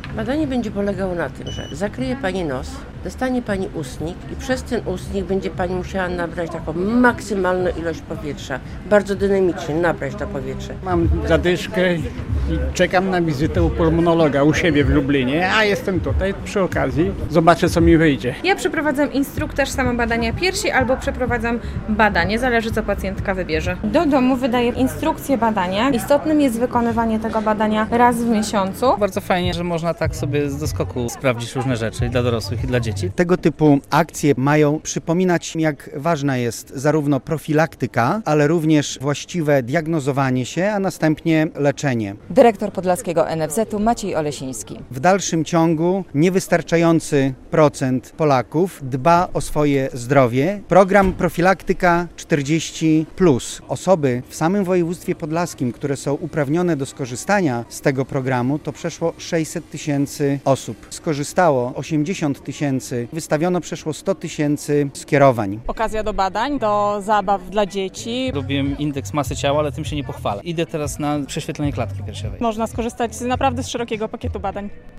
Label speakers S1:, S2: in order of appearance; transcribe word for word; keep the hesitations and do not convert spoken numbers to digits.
S1: Badanie będzie polegało na tym, że zakryje Pani nos, dostanie Pani ustnik i przez ten ustnik będzie Pani musiała nabrać taką maksymalną ilość powietrza. Bardzo dynamicznie nabrać to powietrze.
S2: Mam zadyszkę i czekam na wizytę u pulmonologa u siebie w Lublinie, a jestem tutaj przy okazji. Zobaczę, co mi wyjdzie.
S3: Ja przeprowadzam instruktaż samobadania piersi albo przeprowadzam badanie, zależy co pacjentka wybierze. Do domu wydaję instrukcję badania. Istotnym jest wykonywanie tego badania raz w miesiącu.
S4: Bardzo fajnie, że można tak sobie z doskoku sprawdzić różne rzeczy i dla dorosłych i dla dzieci.
S5: Tego typu akcje mają przypominać, jak ważna jest zarówno profilaktyka, ale również właściwe diagnozowanie się, a następnie leczenie.
S6: Dyrektor Podlaskiego N F Z u Maciej Olesiński.
S5: W dalszym ciągu niewystarczający procent Polaków dba o swoje zdrowie. Program Profilaktyka czterdzieści plus. Osoby w samym województwie podlaskim, które są uprawnione do skorzystania z tego programu, to przeszło sześćset tysięcy osób. Skorzystało osiemdziesiąt tysięcy, wystawiono przeszło sto tysięcy skierowań.
S7: Okazja do badań, do zabaw dla dzieci.
S4: Robiłem indeks masy ciała, ale tym się nie pochwalę. Idę teraz na prześwietlenie klatki piersiowej.
S7: Można skorzystać z naprawdę z szerokiego pakietu badań.